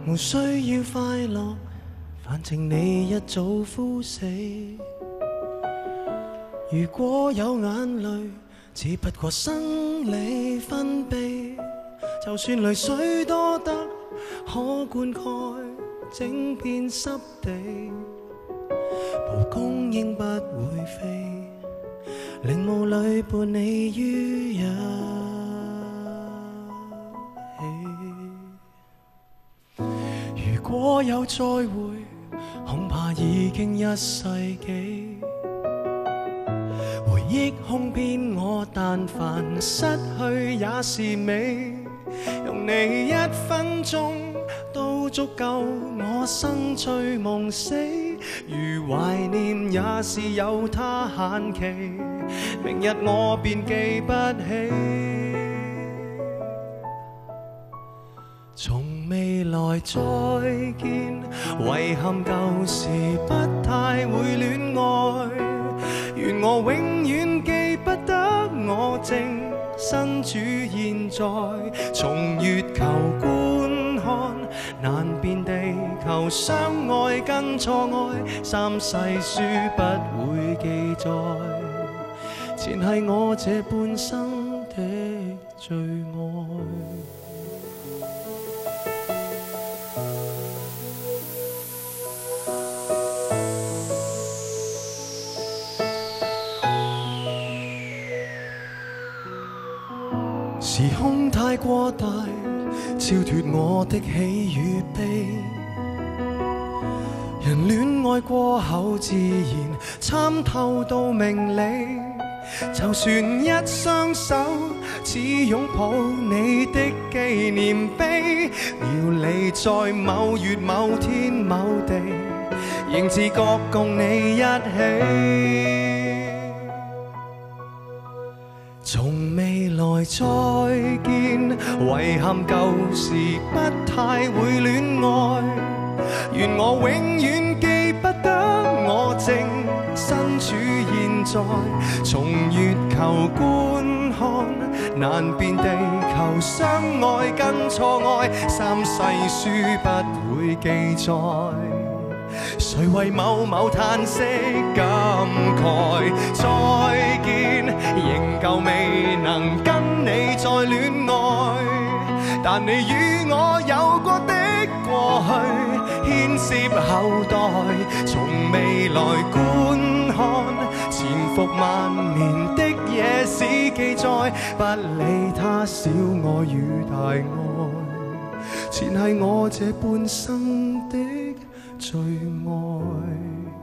無需要快樂，反正你一早枯死。如果有眼淚，只不過生理分泌，就算淚水多得可灌溉整片濕地，蒲公英不會飛，陵墓裏伴你於一起。如果有再會，恐怕已經一世紀。回憶哄騙我，但凡失去也是美。用你一分鐘都足夠我生醉夢死。如懷念也是有它限期，明日我便記不起。從未來再見，遺憾舊時不太會戀愛。願我永遠記不得我正身處現在。從月球觀看難辨地球相愛跟錯愛，三世書不會記載，前係我這半生的最愛。時空太過大，超脫我的喜與悲。人戀愛過後自然參透到明理，就算一雙手只擁抱你的紀念碑，遙離在某月某天某地，仍自覺共你一起。從未來再見，遺憾舊時不太會戀愛。願我永遠記不得我正身處現在。從月球觀看難辨地球相愛跟錯愛，三世書不會記載。誰為某某嘆息感慨？再見，仍舊未能跟你再戀愛，但你與我有過的過去牽涉後代。從未來觀看潛伏萬年的野史記載，不理他小愛與大愛，前係我這半生的最愛。